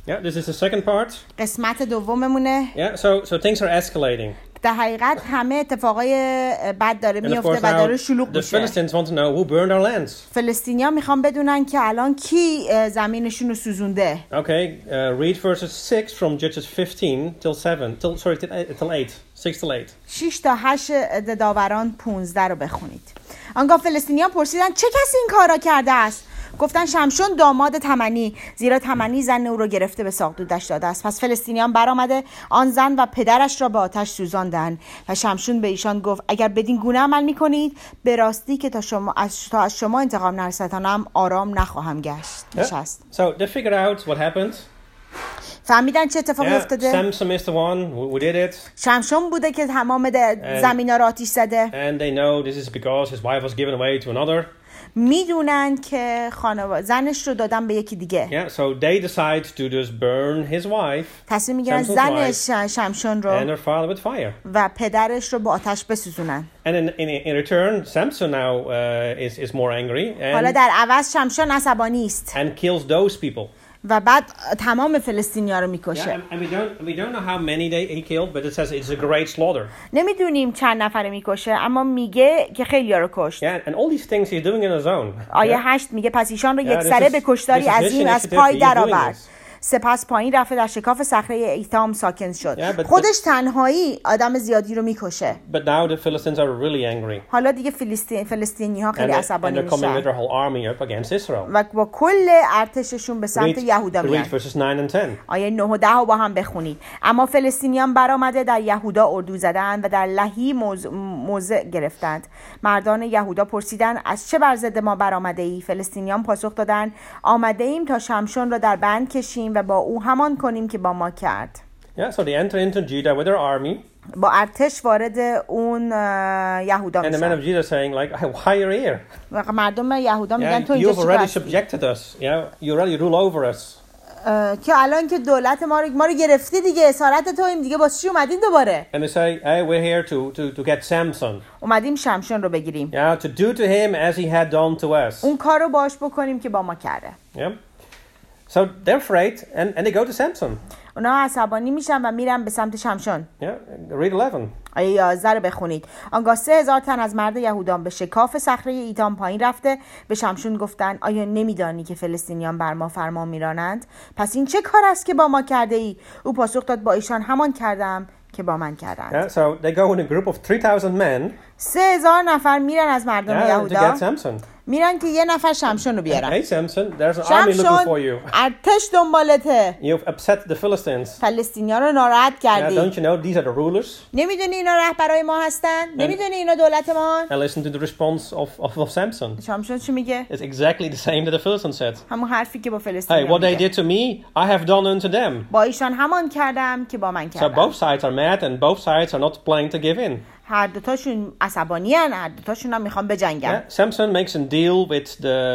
Yeah, this is the second part. قسمت دوممونه. Yeah, so things are escalating. در حقیقت همه اتفاقای بد داره And of میفته course و داره now شلوغ the میشه. Philistines want to know who burned our lands. فلسطینیا میخوان بدونن که الان کی زمینشون رو سوزونده. Okay, read verses 6 from Judges 15 till 7, till 8, 6 till 8. 6 تا 8 داوران 15 رو بخونید. آنگاه فلسطینیان پرسیدن چه کسی این کارا کرده است؟ گفتن شمشون داماد تمنی، زیرا تمنی زن او را گرفته به ساقدودش داده است. پس فلسطینیان برآمده آن زن و پدرش را به آتش سوزاندند و شمشون به ایشان گفت اگر بدین گونه عمل میکنید به راستی که تا از شما انتقام نرسانم آرام نخواهم نشست. So they figured out what happened. فهمیدن چه اتفاقی افتاده؟ Samson is the one who did it. شمشون بوده که تمام زمینا را آتش زده. And they know this is because his wife was given away to another. میدونن که زنش رو دادن به یکی دیگه. Yeah, so they decide to just burn his wife. تصمیم میگیرن زنش شمشون رو and her father with fire. و پدرش رو با آتش بسوزونن. And in return, Samson now is more angry. حالا در عوض شمشون عصبانی است. And kills those people. و بعد تمام فلسطینی‌ها رو میکشه. Yeah, and we don't know how many he killed, but it says it's a great slaughter. نمیدونیم چند نفر میکشه اما میگه که خیلی‌ها رو کشت. Yeah, and all these things he's doing in his own. آیه 8 میگه پس ایشان رو یکسره به کشتاری عظیم از پای درآورد. سپس پایین رفته در شکاف صخره ایتام ساکن شد. خودش تنهایی آدم زیادی رو میکشه. But now the Philistines are really angry. حالا دیگه فلسطینی‌ها خیلی عصبانی میشن. And they're coming with their whole army up against Israel. و با کل ارتششون به سمت یهودا میان. Read verses 9 and 10. آیه 9 و 10 رو با هم بخونید. اما فلسطینیان برآمده در یهودا اردو زدند و در لحی موضع گرفتند. مردان یهودا پرسیدند از چه بر ضد ما برآمده ای؟ فلسطینیان پاسخ دادند آمده ایم تا شمشون را در بند کشیم و با او همان کنیم که با ما کرد. Yeah, so they enter into Judah with their army. با ارتش وارد اون یهودا میشن. And the men of Judah saying like, why are you here? و مردم یهودا میگن تو اینجا چیکار هستی؟ You already subjected us. You already rule over us. که الان که دولت ما رو گرفتی دیگه اسارت تویم دیگه واسه چی اومدین دوباره؟ And they say, hey, we're here to get Samson. اومدیم شمشون رو بگیریم. Yeah, to do to him as he had done to us. اون کار رو باش بکنیم که با ما کرده. Yeah. So they're afraid and they go to Samson. اونا عصبانی میشن و میرن به سمت شمشون. Yeah, read 11. آیه 11 رو بخونید. آنگاه 3000 تن از مرد یهودان به شکاف صخره ایتام پایین رفته به شمشون گفتند آیا نمیدانی که فلسطینیان بر ما فرمان میرانند؟ پس این چه کار است که با ما کرده ای؟ او پاسخ داد با ایشان همان کردم که با من کردند. Yeah, so they go in a group of 3000 men. 3000 نفر میرن از مردم یهودا. میرن که یه نفر شمشون رو بیارن. Hey Samson, there's an army looking for you. ارتش دنبالته. You've upset the Philistines. فلسطینی‌ها رو ناراحت کردی. Don't you know these are the rulers? نمیدونی اینا رهبرای ما هستن؟ نمیدونی اینا دولت ما؟ And listen to the response of Samson. شمشون چی میگه؟ It's exactly the same that the Philistines said. همون حرفی که با فلسطینی‌ها Hey, what they did to me, I have done unto them. با ایشان همان کردم که با من کردم. So both sides are mad and both sides are not planning to give in. هر دوتاشون عصبانی هن، هر دوتاشون هم میخوان بجنگن. Yeah, Samson makes a deal with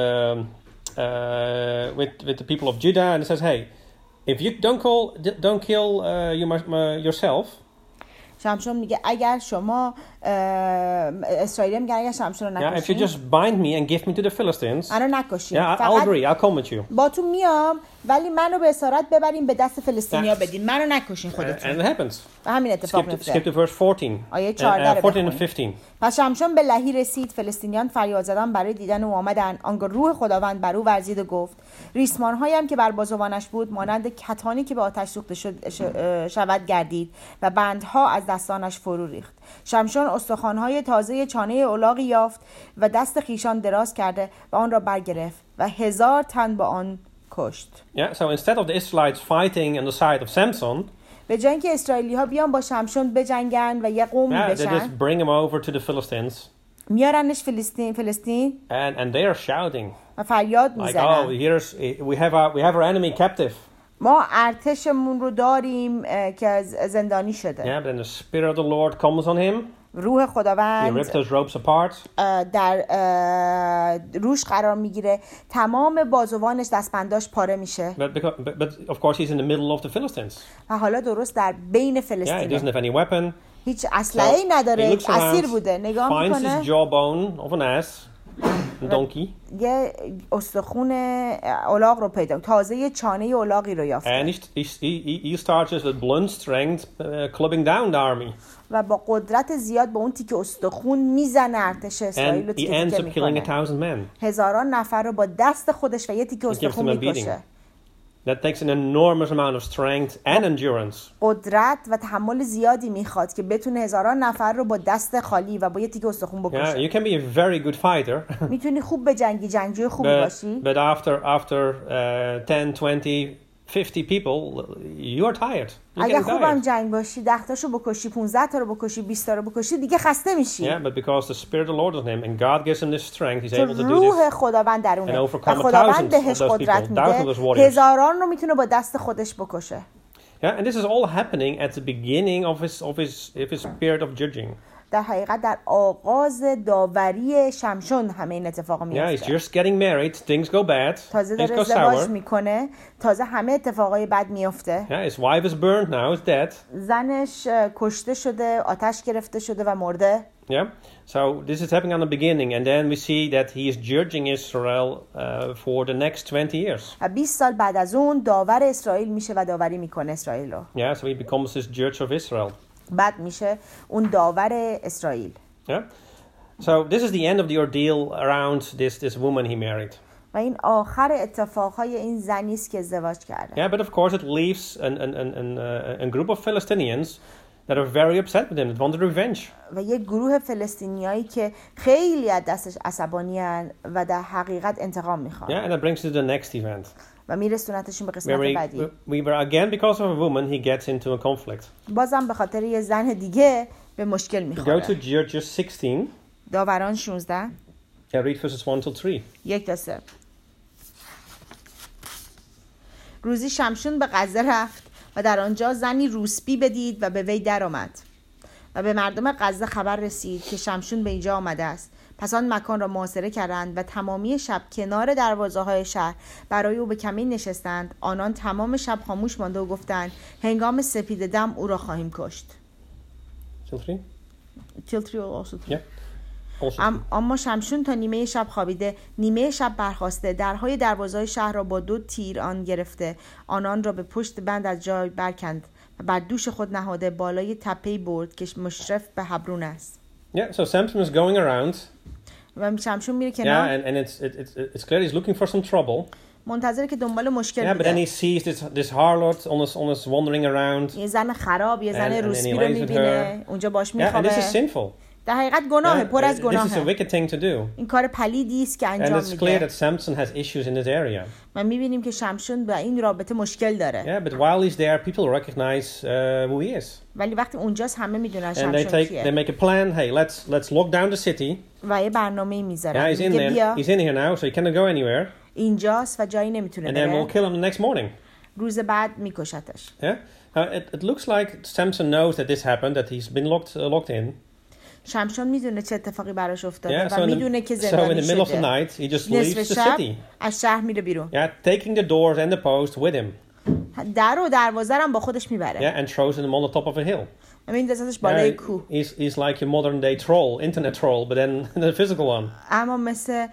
the people of Judah and says, hey, if you don't kill yourself. شمشون میگه اگر شما اسرائیل میگن اگر شمشون رو نکشین. Yeah, if you just bind me and give me to the Philistines. منو نکشین. Yeah, I'll agree. I'll come with you. با تو میام ولی منو به اسارت ببرین به دست فلسطینیا بدین. منو نکشین خودتون. And it happens. و همین اتفاق میفته. Skip to verse 14. آیه 14 14 and 15. پس شمشون به لحی رسید. فلسطینیان فریاد زدن برای دیدن او آمدند. آنگاه روح خداوند بر او ورزید و گفت ریسمان‌هایی هم که بر بازوانش بود مانند کتانی که به آتش سوخته شود گردید و بندها از دستانش فرو ریخت. شمشون استخوان‌های تازه چانه الاغی یافت و دست خیشان دراز کرده و آن را برگرفت و 1000 تن با آن کشت. Yeah, so instead of the Israelites fighting on the side of Samson, به جای اینکه اسرائیلی‌ها بیان با شمشون بجنگن و یه قومی بشن، they just bring him over to the Philistines. میارنش فلسطین and they are shouting و فریاد میزنن. We have our enemy captive. ما ارتشمون رو داریم که زندانی شده. Yeah, but then the spirit of the Lord comes on him. روح خداوند He ripped his ropes apart. در روش قرار میگیره. تمام بازوانش دستبنداش پاره میشه. But of course he's in the middle of the Philistines. و حالا درست در بین فلسطین. Yeah, he doesn't have any weapon. هیچ اسلحه‌ای نداره. اسیر بوده. نگاه میکنه. Finds his jawbone of an ass. donkey. یه استخون الاغ رو پیدا تازه یه چانه الاغی رو یافت And he starts just with blunt strength clubbing down the army. و با قدرت زیاد با اون تیکه استخون میزنه ارتش اسرائیل رو And he ends تیکه up killing میکنه 1,000 men. هزاران نفر رو با دست خودش و یه تیکه استخون them a میکشه. That takes an enormous amount of strength and endurance. قدرت و تحمل زیادی میخواد که بتونه هزاران نفر رو با دست خالی و با یه تیکه استخون Yeah, بکشه. you can be a very good fighter. میتونی خوب بجنگی، جنگجوی خوبی باشی. But after 10, 20, 50 people, you are tired. You اگه get خوبم tired. جنگ باشی 10 تاشو بکشی، 15 تا رو بکشی، 20 تا رو بکشی، دیگه خسته میشی. Yeah, but because the Spirit of the Lord is in him and God gives him this strength, he's able to do روح this. خداوند درونه and و overcome خداوند thousands of بهش those قدرت people, thousands of میده، those warriors. هزاران رو میتونه با دست خودش بکشه. Yeah, and this is all happening at the beginning of his period of judging. در حقیقت در آغاز داوری شمشون همه این اتفاقا Yeah, he's میفته. just getting married, things go bad, تازه things داره go ازدواج sour. میکنه، تازه همه اتفاقای بد میفته. Yeah, his wife is burned now, is dead. زنش کشته شده، آتش گرفته شده و مرده. Yeah, so this is happening on the beginning, and then we see that he is judging Israel for the next 20 years. و 20 سال بعد از اون داور اسرائیل میشه و داوری میکنه اسرائیل رو. Yeah, so he becomes this judge of Israel. بعد میشه اون داور اسرائیل. Yeah, so this is the end of the ordeal around this woman he married. و این آخر اتفاقهای این زنی است که ازدواج کرده. Yeah, but of course it leaves a group of Palestinians that are very upset with him, that want revenge. و یک گروه فلسطینیایی که خیلی از دستش عصبانی هستند و در حقیقت انتقام میخوان. Yeah, and that brings us to the next event. و میرسونتشون به Where قسمت بعدی. we were again, because of a woman, he gets into a conflict. بازم به خاطر یه زن دیگه به مشکل We go to میخوره. Judges 16. داوران 16 Read verses 1 till 3. 1-3. روزی شمشون به غزه رفت و در آنجا زنی روسپی بدید و به وی در آمد و به مردم غزه خبر رسید که شمشون به اینجا آمده است. پس آن مکان را محاصره کردند و تمامی شب کنار دروازه‌های شهر برای او به کمین نشستند. آنان تمام شب خاموش مانده و گفتند هنگام سپید دم او را خواهیم کشت. Till 3? Till 3 also 3. Yeah. Also اما شمشون تا نیمه شب خوابیده، نیمه شب برخاسته، درهای دروازه‌های شهر را با 2 تیر آن گرفته، آنان را به پشت بند از جای برکند و بر دوش خود نهاده بالای تپه‌ای برد که مشرف به حبرون است. Yeah, so Samson is going around. و شمشون میره Yeah, کنار، and it's clear he's looking for some trouble. منتظره که دنبال مشکل Yeah, but then he بوده. sees this harlot on his wandering around. یه زن خراب، یه زن And then روسپی he رو lays with میبینه، اونجا باش Yeah, and میخوابه. this is sinful. در حقیقت گناهه، پر از This is a گناهه. wicked thing to do. این کار پلیدی است که And انجام it's clear میده. that Samson has issues in this area. و میبینیم که شمشون با این رابطه مشکل داره. Yeah, but while he's there, people recognize who he is. ولی وقتی اونجاست همه میدونن And شمشون they کیه. make a plan. Hey, let's lock down the city. و یه برنامه Yeah, میذارن. he's in میگه there. بیا He's in here now, so he cannot go anywhere. اینجاست و جایی نمیتونه And then we'll بره. kill him the next morning. روز بعد میکشتش. Yeah. It looks like Samson knows that this happened, that he's been locked in. شمشون میدونه چه اتفاقی براش افتاده Yeah. و میدونه که So in زندانی the middle of the شده. night, he just نصف leaves the شب city. از شهر میره بیرون. Yeah, taking the doors and the post with him. در و دروازه هم با خودش میبره. Yeah, and throws them on the top of a hill. و میندازتش بالای Yeah, کوه. he's like a modern day troll, internet troll, but then the physical one. اما مثل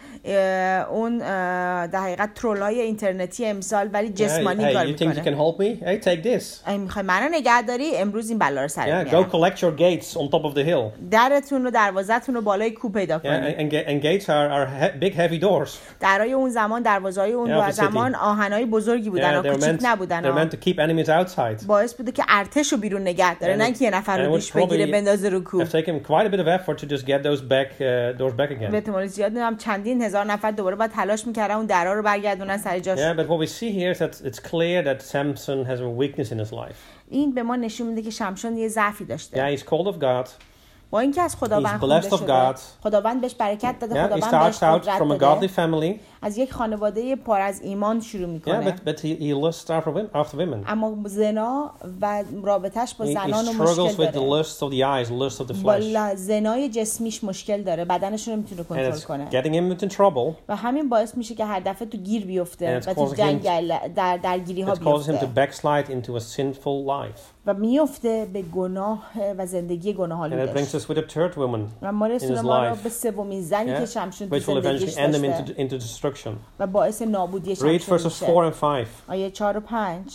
اون در حقیقت ترولای اینترنتی امسال ولی جسمانی کار Hey, you think you میکنه. can help me? Hey, take this. میخوای منو نگه داری؟ امروز این بلا رو سرت Yeah, go میارم. collect your gates on top of the hill. درتون رو دروازتون رو بالای کوه پیدا Yeah, کنید. and gates are big heavy doors. درای اون زمان دروازه‌های اون Yeah, of the زمان آهنای بزرگی بودن و کوچیک نبودن. they're meant to keep enemies outside. باعث بوده که ارتش رو بیرون نگه داره، And نه it- که یه نفر and رو it پیش would بگیره probably بندازه رو کوه. Have taken quite a bit of effort to just get those doors back به again. احتمال زیاد هم چندین هزار نفر دوباره باید تلاش میکردن اون درا رو برگردونن سر جاش. Yeah, but what we see here is that it's clear that Samson has a weakness in his life. این به ما نشون میده که شمشون یه ضعفی داشته. Yeah, he's called of God. با اینکه از خداوند He's خونده blessed of شده، God. خداوند بهش برکت داده، Yeah, he خداوند بهش starts out قدرت from a داده، godly family. از یک خانواده پر از ایمان شروع Yeah, میکنه. but he lusts after women. اما زنا و رابطش با He زنان رو struggles مشکل with the داره. lust of the eyes, lust of the با flesh. زنای جسمیش مشکل داره، بدنش رو نمیتونه And کنترل it's کنه getting him into trouble. و همین باعث میشه که هر دفعه تو گیر بیفته And it's و تو causing جنگ درگیری ها It causes him to بیفته backslide into a sinful life. و میفته به گناه و زندگی And it گناه‌آلودش. brings us with a third woman و ما in his رسول ما را life, به سومین زنی که شمشون تو which will زندگیش eventually end him داشته into destruction. و باعث نابودی Read شمشون verses میشه. 4 and 5, آیه 4 و 5.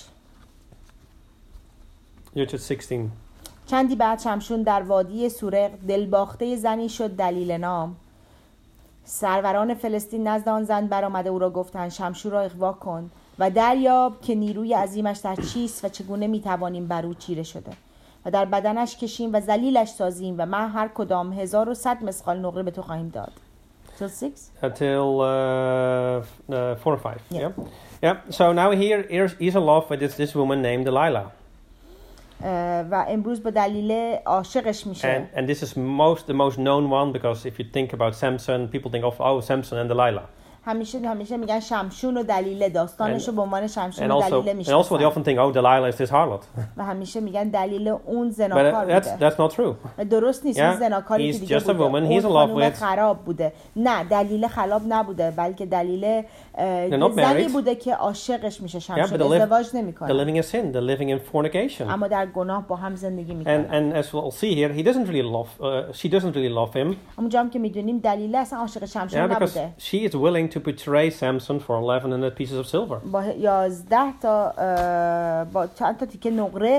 Richard 16. چندی بعد شمشون در وادی سورق دلباخته زنی شد دلیل نام. سروران فلسطین نزد آن زن برآمده او را گفتند شمشون را اغوا کن و دریاب که نیروی عظیمش در چیست و چگونه میتوانیم بر او چیره شده و در بدنش کشیم و ذلیلش سازیم و ما هر کدام 1100 مثقال نقره به تو خواهیم داد. Till 6? Until 4 or 5. Yeah. Yeah. So now he's in love with this woman named Delilah. و امروز به دلیل عاشقش میشه. And this is the most known one, because if you think about Samson, people think of Samson and Delilah. همیشه میگن شمشون و دلیله، داستانش رو به عنوان شمشون و دلیله And also they میشناسن often think, Delilah is this harlot. و همیشه میگن دلیل اون زناکار But بوده. that's not true. و درست نیست. اون زناکاری که He's دیگه just a بوده. woman اون he's in love خانوم with. خراب بوده. نه، دلیل خراب نبوده، بلکه دلیل not زنی married. بوده که عاشقش میشه Yeah, شمشون، but ازدواج they're نمیکنه، living in sin. They're living in fornication. اما در گناه با هم زندگی میکنه. And as we'll see here, she doesn't really love him. اونجا هم که میدونیم دلیل اصلا عاشق شمشون Yeah, because نبوده. she is willing to betray Samson for 1100 pieces of silver. با 11 تا با چند تا تیکه نقره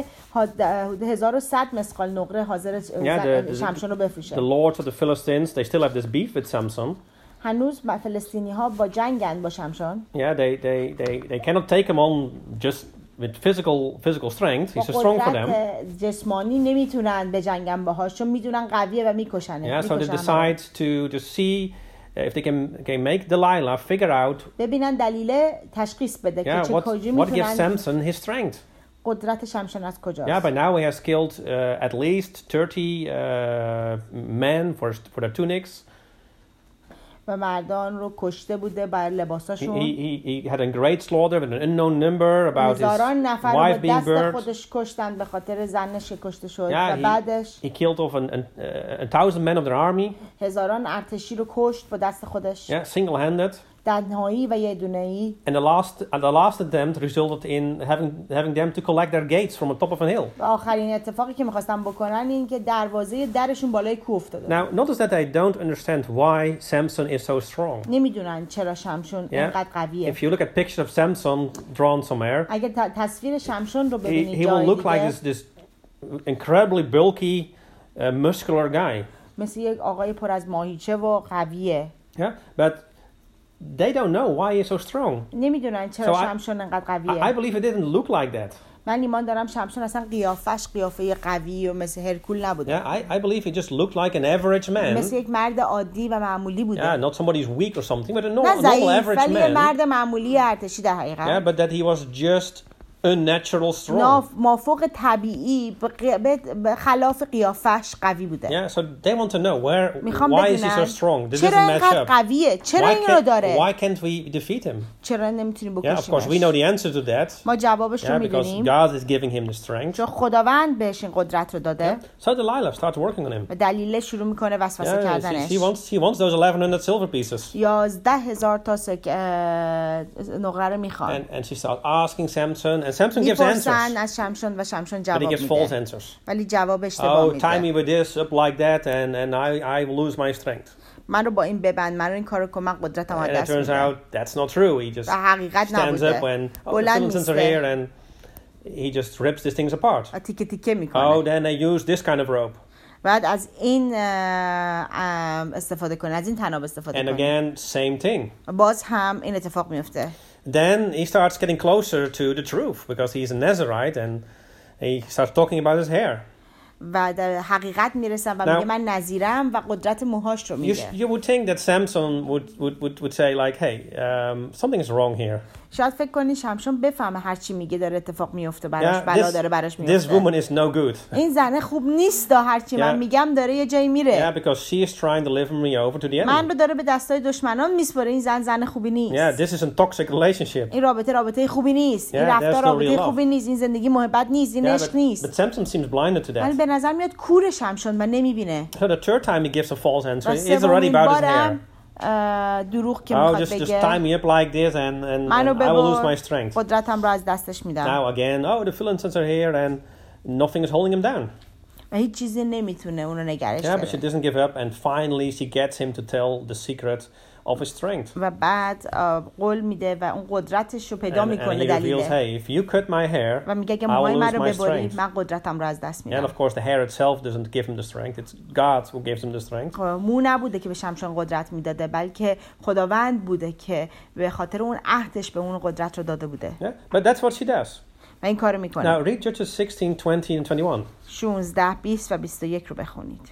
1100 مثقال نقره حاضر شمشون رو بفروشه. The lords of the Philistines, they still have this beef with Samson. هنوز فلسطینی ها با جنگن با شمشون. Yeah, they cannot take him on just with physical strength. He's too strong for them. جسمانی نمیتونن به جنگن باهاش چون میدونن قویه و میکشنه. Yeah, so they decide to see if they can make Delilah figure out ببینن دلیل تشخیص بده که چه کجی what gives میتونن Samson his strength. قدرت شمشون از کجاست. Yeah, by now he has killed at least 30 men for their tunics. و مردان رو کشته بوده بر لباساشون. He had a great slaughter with an unknown number about his wife being burned. خودش کشتن به خاطر زنش که کشته شد. Yeah, و بعدش he killed off 1,000 men of their army. هزاران ارتشی رو کشت با دست خودش. Yeah, single-handed. تنهایی و یه دونه‌ای. And the last attempt resulted in having them to collect their gates from the top of a hill. آخرین اتفاقی که می‌خواستن بکنن این که دروازه درشون بالای کوه افتاده. Now, notice that they don't understand why Samson is so strong. نمیدونن چرا شمشون اینقدر قویه. If you look at pictures of Samson drawn somewhere, اگه تصویر شمشون رو ببینید he will جای look like دیگه this incredibly bulky, muscular guy. مثل یک آقای پر از ماهیچه و قویه. Yeah, but they don't know why he's so strong. نمیدونن چرا So شمشون انقدر قویه. I believe it didn't look like that. من ایمان دارم شمشون اصلا قیافه قوی و مثل هرکول نبوده. Yeah, I believe he just looked like an average man. مثل یک مرد عادی و معمولی بوده. Yeah, not somebody who's weak or something, but a نه normal ضعیف، average ولی یه man. مرد معمولی ارتشی در حقیقت. Yeah, but that he was just unnatural strong. مافوق طبیعی به خلاف قیافش قوی بوده. Yeah, so they want to know why is he so strong? This چرا doesn't match اینقدر up. قویه؟ چرا این رو داره؟ Why can't we defeat him? چرا نمیتونیم Yeah, of course we بکشیمش؟ know the answer to that. ما جوابش رو Yeah, because میدونیم. God is giving him the strength. چون خداوند بهش این قدرت رو داده. So Delilah starts working on him. و دلیل شروع میکنه وسوسه کردنش. He wants those 1100 silver pieces. 11,000 تا نقره رو میخواد. And she starts asking Samson, and Samson gives answers. از شمشون و شمشون But he جواب gives false میده. answers. ولی جواب اشتباه Oh, tie me میده. with this up like that, and I will lose my strength. من رو با این ببند، من رو این کارو کن، من قدرتم از And it دست turns میدم. out that's not true. He just حقیقت stands نبوده. up when the بلند Philistines are میسته. here, and he just rips these things apart. تیکه تیکه Oh, میکنه. then they use this kind of rope. بعد از این استفاده کنه، از این تناب استفاده And کنه. again, same thing. باز هم این اتفاق میفته. Then he starts getting closer to the truth because he's a Nazirite, and he starts talking about his hair. و در حقیقت میرسن و Now- میگه من نظیرم و قدرت موهاش رو میگه. You would think that Samson would say like, hey, something is wrong here. شاید فکر کنی شمشون بفهمه هر چی میگه داره اتفاق میفته براش، بلا داره براش this میفته. woman is no good. این زنه خوب نیست، هر چی من Yeah. میگم داره یه جایی میره. Yeah, because she is trying to deliver me over to the من enemy. رو داره به دستای دشمنان میسپره. این زن خوبی نیست. Yeah, this is a toxic relationship. این رابطه خوبی نیست. این Yeah, رفتار there's no رابطه real خوبی نیست. این زندگی محبت نیست. این Yeah, عشق but نیست. Samson seems blinded to ولی that. به نظر میاد کور شمشون و نمیبینه. So the third time he gives a false answer, و it's already سومین about his hair. بارم دروغ که Oh, میخواد just بگه tie me up like this, and منو I will lose my ببر، strength. قدرتم رو از دستش میدم. Now again, oh, the Philistines are here, and nothing is holding him down. و هیچ چیزی نمیتونه اونو نگرش Yeah, but she داره. doesn't give up, and finally she gets him to tell the secret of his strength. و بعد قول میده و اون قدرتش رو پیدا And میکنه he reveals, دلیله. hey, if you cut my hair, و میگه اگه I will موهای من lose رو my ببری strength. من قدرتم رو از دست And میدم. of course, the hair itself doesn't give him the strength. It's God who gives him the strength. مو نبوده که به شمشون قدرت میداده بلکه خداوند بوده که به خاطر اون عهدش به اون قدرت رو داده بوده. Yeah, but that's what she does. و این کارو Now میکنه. read Judges 16, 20, and 21. 16 20 و 21 رو بخونید.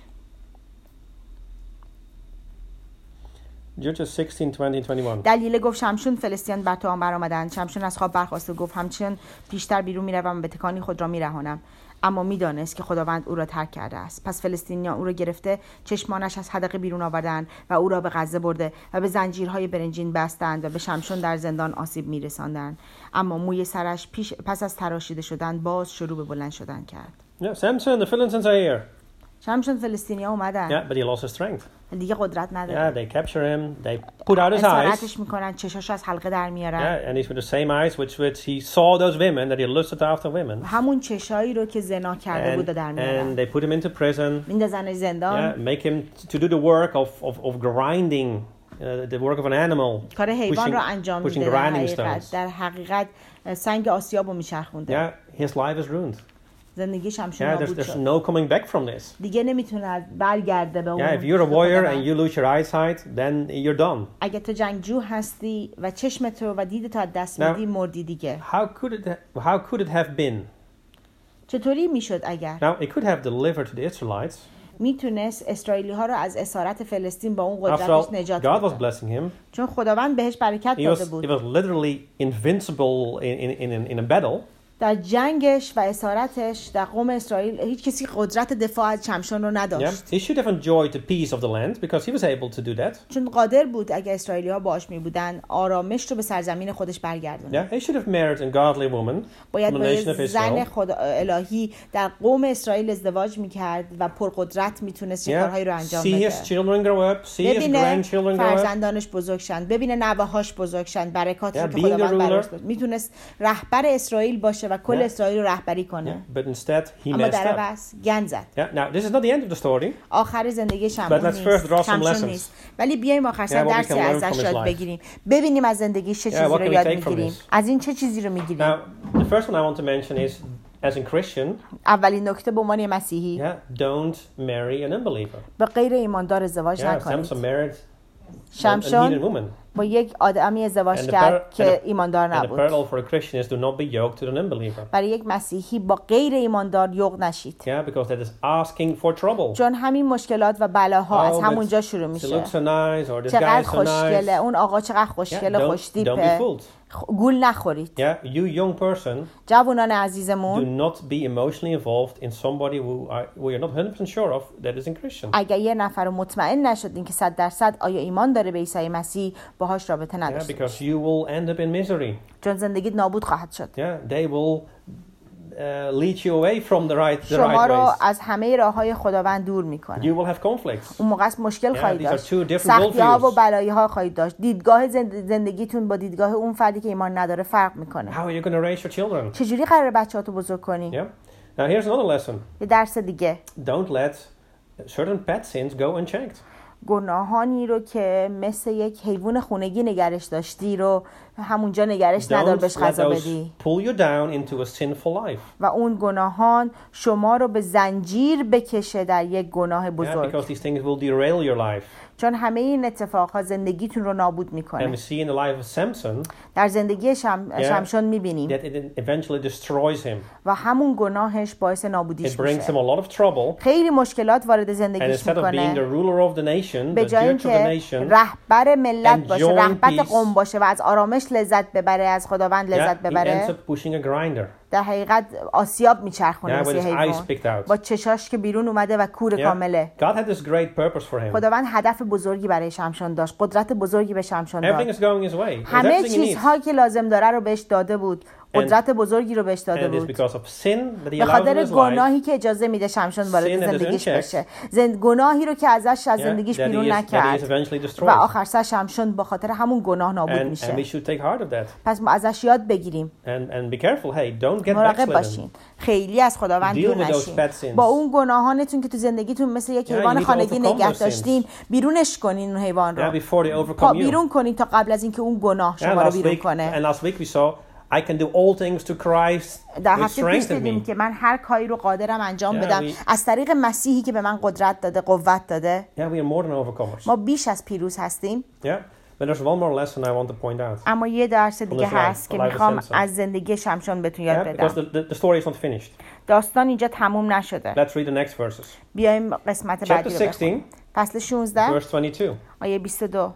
Judges 16, 20, and 21. دلیله گفت شمشون فلسطین بر تو برآمدند. شمشون از خواب برخاست و گفت همچنان پیشتر بیرون میروم و به تکانی خود را میرهانم. اما میدانست که خداوند او را ترک کرده است. پس فلسطینیان او را گرفته چشمانش از حدقه بیرون آوردند و او را به غزه برده و به زنجیرهای برنجین بستند و به شمشون در زندان آسیب میرساندند. اما موی سرش پس از تراشیده شدن باز شروع به بلند شدن کرد. Yeah, Samson, the Philistines are here. شمشون فلسطینیا اومدن. Yeah, but he lost his strength. دیگه قدرت نداره. Yeah, they capture him. They put out his eyes. اسارتش میکنن، چشاش از حلقه در میارن. Yeah, and he's with the same eyes which he saw those women that he lusted after women. همون چشایی رو که زنا کرده بود در میارن. And they put him into prison. میندازنش زندان. Yeah, make him to do the work of grinding, the work of an animal. کار حیوان رو انجام میده در حقیقت سنگ آسیاب رو میچرخونده. Yeah, his life is ruined. زندگیش همشون Yeah, نابود there's شد. no coming back from this. دیگه نمیتونه برگرده به اون. Yeah, if you're a warrior and you lose your eyesight, then you're done. اگه تو جنگجو هستی و چشمت رو و دیدت از دست میدی مردی دیگه. How could it have been? چطوری میشد اگر؟ Now, it could have delivered to the Israelites. میتونست اسرائیلی ها رو از اسارت فلسطین با اون After قدرتش all, نجات God was بده. blessing him. چون خداوند بهش برکت داده بود. He was literally invincible in a battle. در جنگش و اسارتش در قوم اسرائیل هیچ کسی قدرت دفاع از شمشون رو نداشت. Yeah, he should have enjoyed the peace of the land because he was able to do that. چون قادر بود اگه اسرائیلی ها باش می بودن آرامش رو به سرزمین خودش برگردونه. Yeah, he should have married a godly woman باید from the با nation of یه زن Israel. خدا الهی در قوم اسرائیل ازدواج میکرد و پرقدرت میتونست یه کارهایی رو انجام See بده. his children grow up, see his ببینه grandchildren grow up. فرزندانش بزرگ شن، ببینه نوه‌هاش بزرگ شن، برکاتی Yeah, که being خداوند the براش ruler. داد. میتونست رهبر اسرائیل باشه و کل Yeah. اسرائیل رو رهبری کنه. Yeah, but instead he اما messed در up. عوض گند زد. Yeah, now this is not the end of the story. آخر زندگی But شمشون let's first draw some شمشون lessons. نیست. ولی بیایم آخر سر Yeah, what we درسی can learn ازش from his یاد life. بگیریم. ببینیم از زندگیش چه Yeah, چیزی what رو can we یاد take from میگیریم. this? از این چه چیزی رو میگیریم؟ Now, the first one I want to mention is, as a Christian, اولین نکته به عنوان مسیحی yeah, don't marry an unbeliever. به غیر ایماندار ازدواج Yeah, نکنید. Samson married a شمشون needed woman. با یک آدمی ازدواج And the کرد که and ایماندار the نبود. parallel for a Christian is do not be yoked to an unbeliever. برای یک مسیحی با غیر ایماندار یوغ نشید. Yeah, because that is asking for trouble. چون همین مشکلات و بلاها از Oh, همونجا but شروع she میشه. looks so nice, or this guy چقدر is so nice. خوشگله، اون آقا چقدر Yeah, خوشگله، don't be خوشتیپه. fooled. گول نخورید. Yeah, you young person, جوانان do عزیزمون، not be emotionally involved in somebody who you're not 100% sure of that is in Christian. اگر یه نفر رو مطمئن نشدین که 100% آیا ایمان داره به عیسی مسیح، باهاش رابطه Yeah, نداشته because باشید. you will end up in misery. چون زندگیت نابود خواهد شد. Yeah, they will lead you away from the right شما رو ways. از همه راههای خداوند دور میکنه. You will have conflicts. اون موقع مشکل Yeah, خواهید these are داشت. two different سختی ها و worldviews. بلایی ها خواهید داشت. دیدگاه زندگیتون با دیدگاه اون فردی که ایمان نداره فرق میکنه. How are you going to raise your children? چجوری قراره بچه‌هاتو بزرگ کنی؟ Yeah. Now here's another lesson. یه درس دیگه. Don't let certain pet sins go unchecked. گناهانی رو که مثل یک حیوان خونگی نگرش داشتی رو همونجا نگرش ندار Don't بهش let غذا those بدی pull you down into a sinful life. و اون گناهان شما رو به زنجیر بکشه در یک گناه Yeah, بزرگ. because these things will derail your life. چون همه این اتفاقها زندگیتون رو نابود And we میکنه. see in the life of Samson در زندگی شمشون میبینیم that it eventually destroys him. و همون گناهش باعث نابودیش It brings him میشه. a lot of trouble. خیلی مشکلات وارد And زندگیش instead of being the میکنه. ruler of the nation, به the جای judge of the اینکه nation, رهبر ملت enjoying باشه، رهبر peace. قوم باشه و از آرامش لذت ببره، از خداوند لذت he ends ببره، up pushing a grinder. در حقیقت آسیاب میچرخونه Yeah, with مثل his eyes حیوان picked out. با چشاش که بیرون اومده و کور کامله. God had this great purpose for him. خداوند هدف بزرگی برای شمشون داشت، قدرت بزرگی به شمشون Everything داد. is going his way. He has همه everything he needs. چیزها که لازم داره رو بهش داده بود. قدرت بزرگی رو بهش داده And it's بود. because of sin that he به allows in خاطر his life. گناهی که اجازه میده شمشون وارد Sin that is زندگیش unchecked. بشه. گناهی رو که ازش از Yeah, زندگیش that he بیرون is نکرد eventually destroyed. و آخر سر شمشون با خاطر همون گناه نابود And we میشه. should take heart of that. پس ما ازش یاد بگیریم. And be careful. Hey, don't get مراقب backslidden. باشین. خیلی از خداوند Deal دور with those نشین. bad sins. با اون گناهانتون که تو زندگیتون مثل یک Yeah, you حیوان need to خانگی overcome نگه those داشتین بیرونش کنین اون حیوان Yeah, رو. before they overcome you. بیرون کنین تا قبل از اینکه اون گناه Yeah, شما رو last بیرون week, کنه. and last week we saw I can do all things to Christ در which هفته پیش strengthens دیدیم me. که من هر کاری رو قادرم انجام Yeah, بدم از طریق مسیحی که به من قدرت داده، قوت داده. Yeah, we are more than overcomers. ما بیش از پیروز هستیم. Yeah, but there's one more lesson I want to point out. اما یه درس دیگه the life- هست که the life of میخوام Samson. از زندگی شمشون بهتون یاد Yeah, because بدم. the story is not finished. داستان اینجا تموم نشده. Let's read the next verses. بیایم قسمت Chapter بعدی رو 16, بخونیم. فصل 16 verse 22. آیه 22.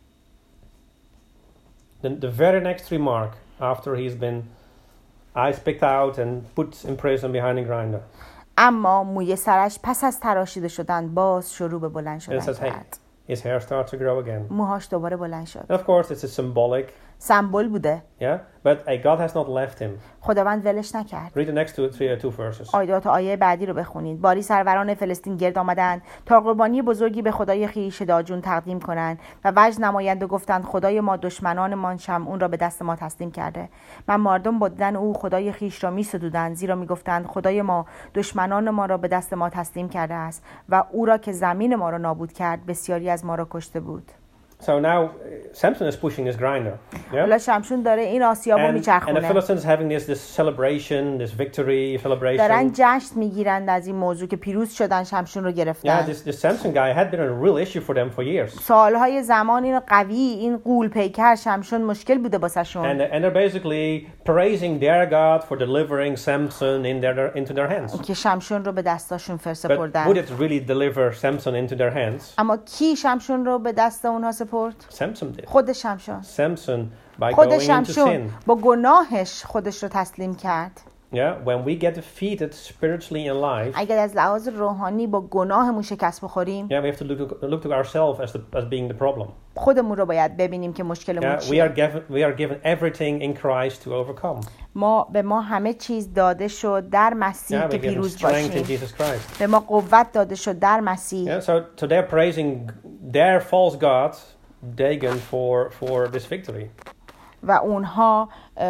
The very next remark after he's been eyes picked out and put in prison behind a grinder. اما موی سرش پس از تراشیده شدن باز شروع به بلند And it شدن says, hey, کرد. his hair starts to grow again. موهاش دوباره بلند شد. And of course, it's a symbolic, سمبل بوده. yeah, but God has not left him. خداوند ولش نکرد. Read the next two verses. آیه بعدی رو بخونید. باری سروران فلسطین گرد آمدند تا قربانی بزرگی به خدای خویش داجون تقدیم کنند و وجد نمایند و گفتند خدای ما دشمنانمان شمعون را به دست ما تسلیم کرده. من مردم با دیدن او خدای خویش را می‌ستودند، زیرا می‌گفتند خدای ما دشمنان ما را به دست ما تسلیم کرده است و او را که زمین ما را نابود کرد بسیاری از ما را کشته بود. So now Samson is pushing this grinder. Yeah? حالا شمشون داره این آسیابو And the میچرخونه. Philistines having this celebration, this victory دارن celebration. جشن میگیرند از این موضوع که پیروز شدن، شمشون رو Yeah, گرفتن. this Samson guy had been a real issue for them for years. سالهای زمان این قوی، این غول پیکر شمشون مشکل بوده واسهشون. And they're basically praising their God for delivering Samson into their hands. که شمشون رو به دستاشون But فرسپردن. would it really deliver Samson into their hands? اما کی شمشون رو به دست اونها سپرد؟ Samson did. خود شمشون. Samson by خود going into شمشون sin. با گناهش خودش رو تسلیم کرد. Yeah, when we get defeated spiritually in life, اگر از لحاظ روحانی با گناهمون شکست بخوریم، yeah, we have to look to ourselves as being the problem. خودمون رو باید ببینیم که مشکلمون Yeah, چیه. we are given everything in Christ to overcome. به ما همه چیز داده شد در مسیح Yeah, که we're given پیروز strength in باشیم. Jesus Christ. به ما قوت داده شد در مسیح. Yeah, so they're praising their false god Dagon for this victory. و اونها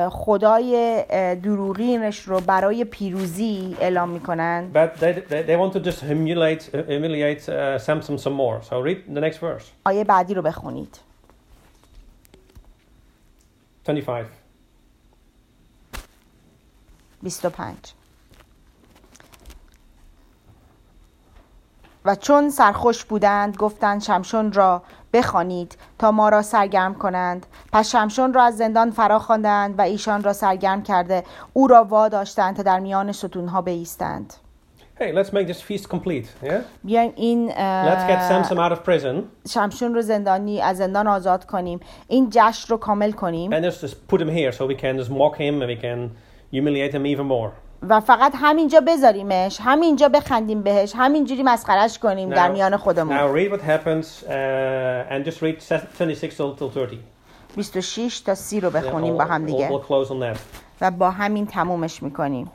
خدای دروغینش رو برای پیروزی اعلام میکنن. But they want to just humiliate Samson some more. So read the next verse. آیه بعدی رو بخونید. 25. 25. و چون سرخوش بودند گفتند شمشون را بخوانید تا ما را سرگرم کنند. پس شمشون را از زندان فرا خواندند و ایشان را سرگرم کرده او را واداشتند تا در میان ستونها بایستند. Hey, let's make this feast complete. Yeah? بیایم این Let's get Samson out of prison شمشون رو از زندان آزاد کنیم. این جشن رو کامل کنیم. and just put him here so we can just mock him and we can humiliate him even more. و فقط همینجا بذاریمش، همینجا بخندیم بهش، همینجوری مسخرش کنیم در میان خودمون. Now read what happens and just read 26 till 30. 26 تا 30 رو بخونیم با هم دیگه We'll close on that. و با همین تمومش میکنیم.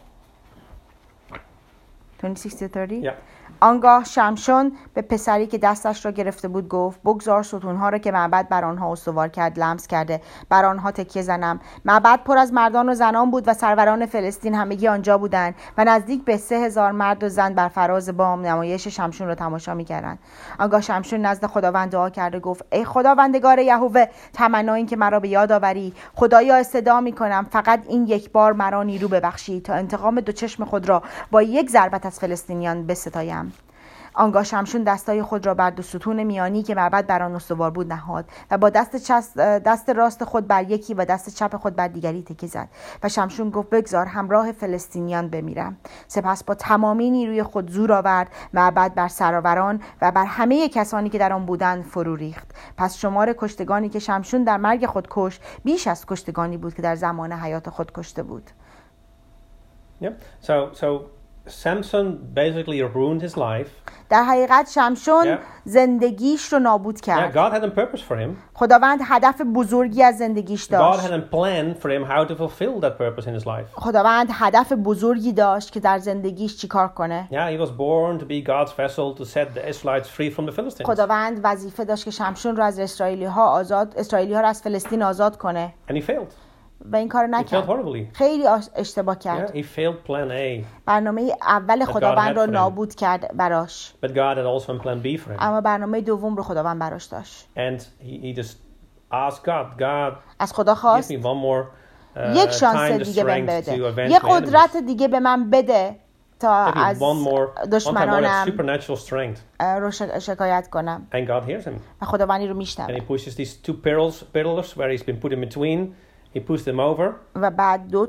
26 تا 30. Yeah. آنگاه شمشون به پسری که دستش را گرفته بود گفت بگذار ستونها را که معبد بر آنها استوار کرد لمس کرده بر آنها تکیه زنم. معبد پر از مردان و زنان بود و سروران فلسطین همگی آنجا بودند و نزدیک به 3000 مرد و زن بر فراز بام نمایش شمشون را تماشا می‌کردند. آنگاه شمشون نزد خداوند دعا کرد و گفت ای خداوندگار یهوه، تمنا این که مرا به یاد آوری. خدایا استدعا می‌کنم فقط این یک بار مرا نیرو ببخشی تا انتقام دو چشم خود را با یک ضربت از فلسطینیان بستایم. آنگاه شمشون دستای خود را بر دو ستون میانی که معبد بر آن استوار بود نهاد و با دست راست خود بر یکی و دست چپ خود بر دیگری تکیه زد و شمشون گفت بگذار همراه فلسطینیان بمیرم. سپس با تمامی نیروی خود زور آورد، معبد بر سروران و بر همه کسانی که در آن بودند فرو ریخت. پس شمار کشتگانی که شمشون در مرگ خود کشت بیش از کشتگانی بود که در زمان حیات خود کشته بود. Yeah. So Samson basically ruined his life. در حقیقت شمشون Yeah. زندگیش رو نابود Yeah, کرد. God had a purpose for him. خداوند هدف بزرگی از زندگیش God داشت. had a plan for him how to fulfill that purpose in his life. خداوند هدف بزرگی داشت که در زندگیش چیکار کنه. Yeah, he was born to be God's vessel to set the Israelites free from the Philistines. خداوند وظیفه داشت که شمشون رو از اسرائیلی ها رو از فلسطین آزاد کنه And he failed. و این کار He failed نکرد. horribly. خیلی اشتباه Yeah, کرد. he failed plan A. برنامه اول God خداوند had رو for him. نابود کرد براش، But God had also a plan B for him. اما برنامه دوم رو خداوند براش داشت. And he just asked God, از خدا give خواست me one more یک time, شانس the دیگه بهم strength بده، to avenge یه my قدرت enemies. دیگه به من بده تا Maybe از one time more دشمنانم supernatural strength. رو شکایت کنم. And God hears him. و خداوندی رو And میشنوه. he pushes these two pillars where he's been put in between. He pushed them over. و بعد 2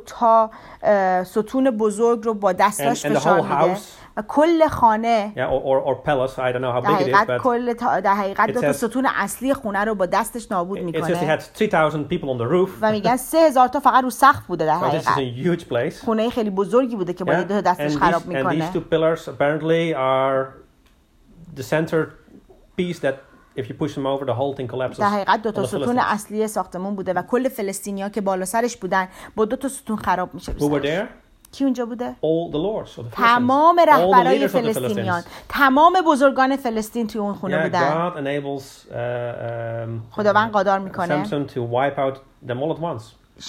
ستون بزرگ رو با دستاش And the فشار whole میده house. و کل خانه Yeah, or palace. I don't know how در big it is, حقیقت but در حقیقت it 2 says- ستون اصلی خونه رو با دستش نابود it's just he میکنه had 3,000 people on the roof. و میگن 3000 تا فقط رو سقف بوده در So this is a حقیقت. huge place. خونه خیلی بزرگی بوده که با Yeah, یه دو دستش and خراب these میکنه. two pillars apparently are the center piece that if you push them over, the whole thing collapses. در حقیقت 2 on the ستون Philistines. اصلی ساختمون بوده و کل فلسطینیا که بالا سرش بودن با 2 ستون خراب میشه. Who were there? کی اونجا بوده؟ All the lords of the Philistines. تمام All the رهبرای leaders of the فلسطینیان، Philistines. تمام بزرگان فلسطین توی اون خونه Yeah, بودن. God enables خداوند قادر میکنه Samson to wipe out them all at once.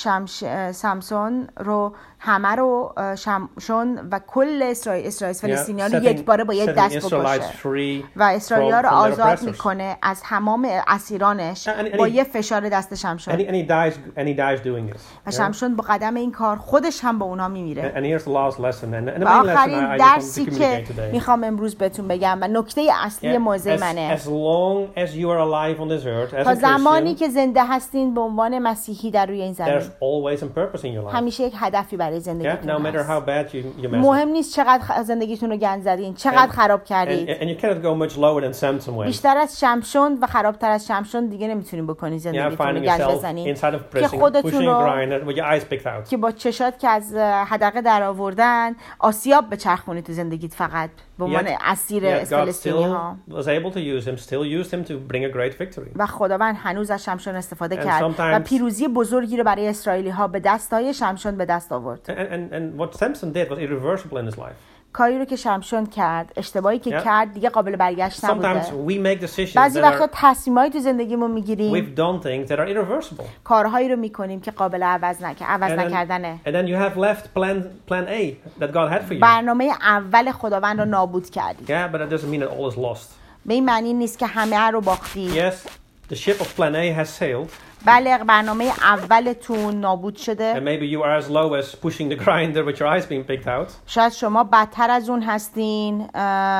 سامسون رو همه رو شمشون و کل اسرائیل فلسطینیان رو setting- یک باره با یک setting دست Israelites بکشه free و اسرائیلیا رو from their آزاد oppressors. میکنه از تمام اسیرانش And با he- یه فشار دست شمشون And he dies doing this. و Yeah? شمشون با قدم این کار خودش هم با اونا میمیره. And here's the last lesson. And the و main lesson آخرین I just want درسی to که communicate today. میخوام امروز بهتون بگم و نکته اصلی Yeah, موضوع منه، as long as you are alive on this earth as تا a زمانی Christian, که زنده هستین به عنوان مسیحی در روی این زمین there's always a purpose in your life. همیشه یک هدفی برای Yeah, no زندگیتون matter هست. how bad you mess مهم up. نیست چقدر زندگیتون رو گند زدین، چقدر خراب کردید. And you cannot go much lower than Samson went. بیشتر از شمشون و خرابتر از شمشون دیگه نمیتونین بکنین Yeah, زندگیتون رو finding گند yourself بزنین. inside of که prison, خودتون pushing a رو grinder with your eyes picked out. که با چشات که از حدقه در آوردن آسیاب بچرخونید تو زندگیت فقط به عنوان اسیر Yet God فلسطینی ها. still was able to use him, still used him to bring a great victory. و خداوند هنوز از شمشون استفاده And کرد و sometimes- پیروزی بزرگی رو برای اسرائیلی ها به دستای شمشون به دست آورد. And what Samson did was irreversible in his life. کاری رو که شمشون کرد، اشتباهی که Yeah. کرد دیگه قابل برگشت نبوده. Sometimes we make decisions بعضی that وقتا are, تصمیمایی تو زندگیمون میگیریم، we've done things that are irreversible. کارهایی رو میکنیم که قابل عوض نکردنه. And then you have left plan A that God had for you. برنامه اول خداوند رو نابود کردی. Yeah, but that doesn't mean that all is lost. به این معنی نیست که همه رو باختی. Yes, the ship of plan A has sailed, بله، برنامه اولتون نابود شده. and maybe you are as low as pushing the grinder with your eyes being picked out. شاید شما بدتر از اون هستین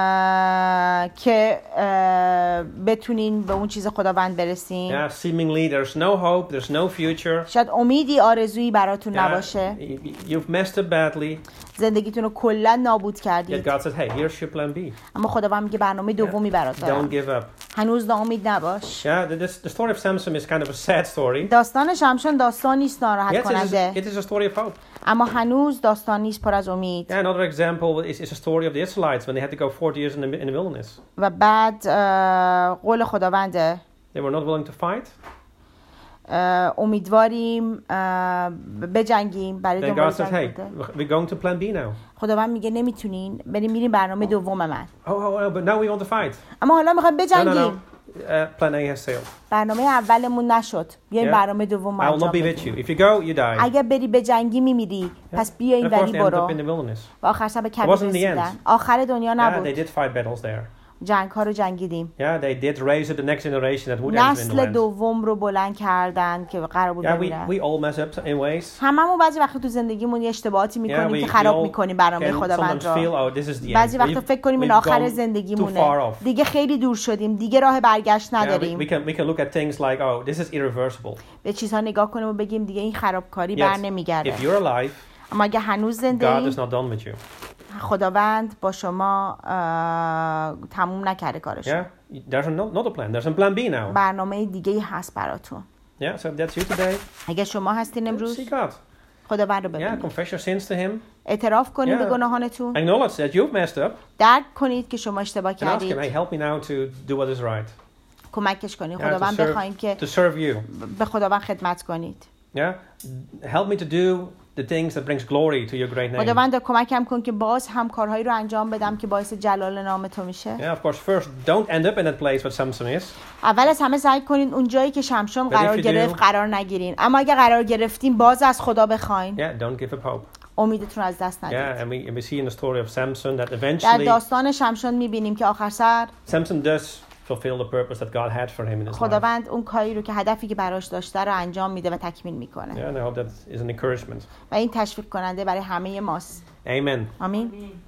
که بتونین به اون چیز خداوند برسین. Yeah, seemingly there's no hope, there's no future. شاید امیدی آرزویی براتون Yeah, نباشه. you've messed up badly. زندگیتون رو کلا نابود Yet کردید. God said, hey, here's your plan B. اما خداوند میگه برنامه دومی برات Don't دارم. give up. هنوز ناامید نباش. Yeah, the story of Samson is kind of a sad story. داستان شمشون داستانی است ناراحت Yes, کننده، it is a story of hope. اما هنوز داستانی است پر از امید. Yeah, another example is a story of the Israelites when they had to go 40 years in the wilderness. و بعد قول خداونده، They were not willing to fight. امیدواریم بجنگیم برای Then دنبال God says, جنگ hey, بوده. we're going to plan B now. خداوند میگه نمیتونین، میریم برنامه دوم من. Oh, but now we want to fight. اما حالا میخوایم No. بجنگیم. Plan A has sailed. برنامه اولمون نشد، بیاین Yeah. برنامه دوم I will انجام not be with you. بدیم. If you go, you die. اگر بری بجنگی میمیری، پس بیا این And of course, وری they ended برو. up in the wilderness. و آخر سر به It کبیر wasn't the رسیدن. end. آخر دنیا Yeah, they نبود. did fight battles there. جنگ ها رو جنگیدیم. Yeah, they did raise up the next generation that would enter in the نسل land. دوم رو بلند کردن که قرار بود Yeah, بمیرن. we all mess up in ways. هممون بعضی وقتا تو زندگیمون یه اشتباهاتی Yeah, میکنیم که we خراب all میکنیم برنامه can خداوند sometimes را. feel, oh, this is the end. بعضی وقتا فکر کنیم این آخر gone too far زندگیمونه، off. دیگه خیلی دور شدیم، دیگه راه برگشت Yeah, نداریم. we can look at things like, oh, this is irreversible. به چیزها نگاه کنیم و بگیم دیگه این خرابکاری Yet, بر نمیگرده. if you're alive, اما اگه هنوز زنده God ایم، is not done with you. خداوند با شما تموم نکرده کارش. Yeah, there's not a plan. There's a plan B now. برنامه دیگه هست براتون. Yeah, so if that's you today, اگه شما هستین امروز، seek God. خداوند رو Yeah, ببینید. confess your sins to Him. اعتراف کنید به گناهانتون. Acknowledge that you've messed up. درک کنید که شما اشتباه And ask him, کردید. hey, help me now to do what is right. کمکش کنید. Yeah, خداوند بخواین که to serve you. به خداوند خدمت کنید. Yeah, help me to do the things that brings glory to your great name. خداوند کمکم کن که باز هم کارهایی رو انجام بدم که باعث جلال نام تو میشه. Yeah, of course. First, don't end up in that place where Samson is. اول از همه سعی کنین اون جایی که شمشون But قرار if you گرفت do- قرار نگیرین. اما اگه قرار گرفتین باز از خدا بخواین. Yeah, don't give up hope. امیدتون از دست Yeah, ندید. and we see in the story of Samson that در eventually داستان شمشون میبینیم که آخر سر Samson does fulfill the purpose that God had for him in his life. خداوند اون کاری رو که هدفی که براش داشته رو انجام میده و تکمیل میکنه. Yeah, and I hope that is an encouragement. و این تشویق کننده برای همه ماست. Amen. آمین.